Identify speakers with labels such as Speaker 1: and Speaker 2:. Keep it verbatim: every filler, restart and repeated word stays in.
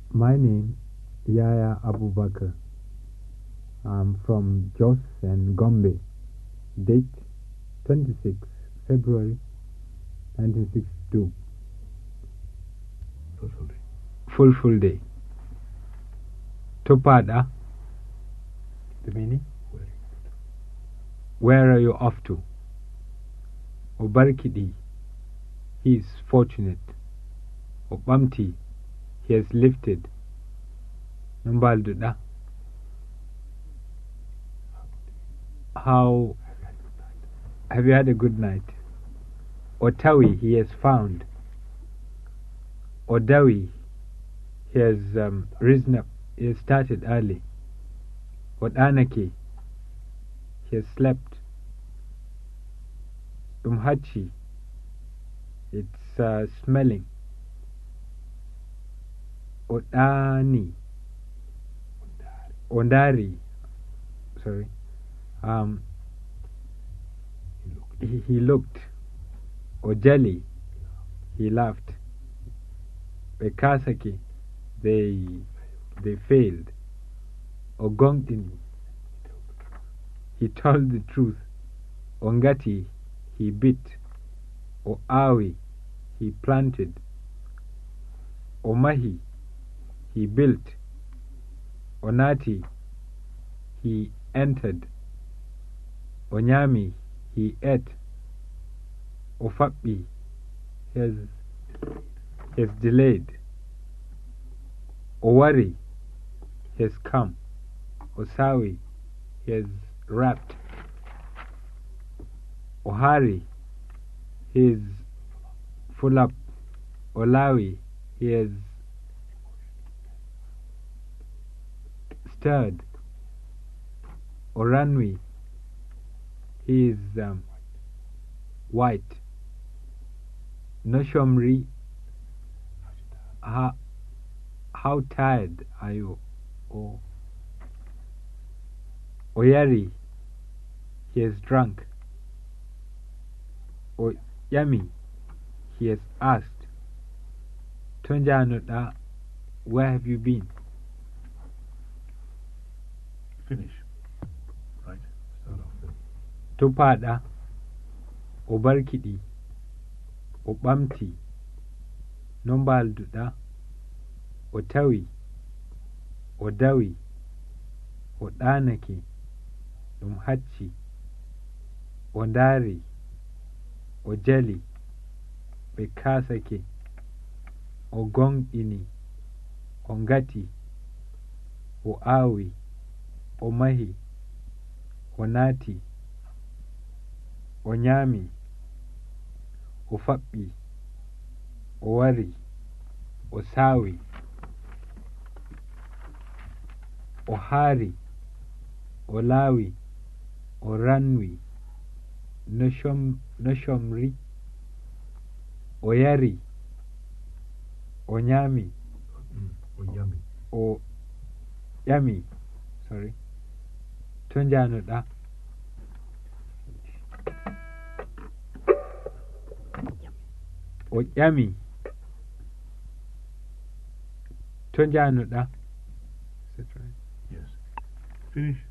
Speaker 1: My name Yaya Abubakar. I'm from Jos and Gombe. Date twenty-sixth February nineteen sixty-two.
Speaker 2: Full full day.
Speaker 1: Full full day. Topada. The meaning?
Speaker 2: Where?
Speaker 1: Where are you off to? Obarkidi. He is fortunate. Obamti. He has lifted. Numbalduda. How have you had a good night? Otawi, he has found. Odawi, he has um, risen up. He has started early. Odanaki, he has slept. Umhachi, it's uh, smelling. Odani, Ondari, sorry. Um,
Speaker 2: He looked.
Speaker 1: he, he looked. Ojali, he laughed. Bekasaki, they they failed. Ogongtini, he told the truth. Ongati, he bit. Oawi, he planted. Omahi, he built. Onati, he entered. Onyami, he ate. Ofabi, he has, he has delayed. Owari, he has come. Osawi, he has wrapped. Ohari, he is full up. Olawi, he has stirred. Oranwi, he is um, white. Noshomri, how, how tired are you? Oh. Oyari, he has drunk. Oyami, he has asked. Tonjanoda, where have you been?
Speaker 2: Finish. Right? Start off with.
Speaker 1: Topada, Obarkidi, Obamti, Nombalduda, Otawi, Odawi, Odanaki, Umhachi, Ondari, Ojeli, Bekasaki, Ogongini, Ongati, Oawi, Omahi, Onati, Onyami, Ofabi, Owari, Osawi, Ohari, Olawi, Oranwi, Noshom, Noshomri, Oyari, Onyami,
Speaker 2: Mm. Oh, yummy.
Speaker 1: O Yami, sorry. Tunjanoda. O Yami. Tunjanoda. Is that right?
Speaker 2: Yes. Finish.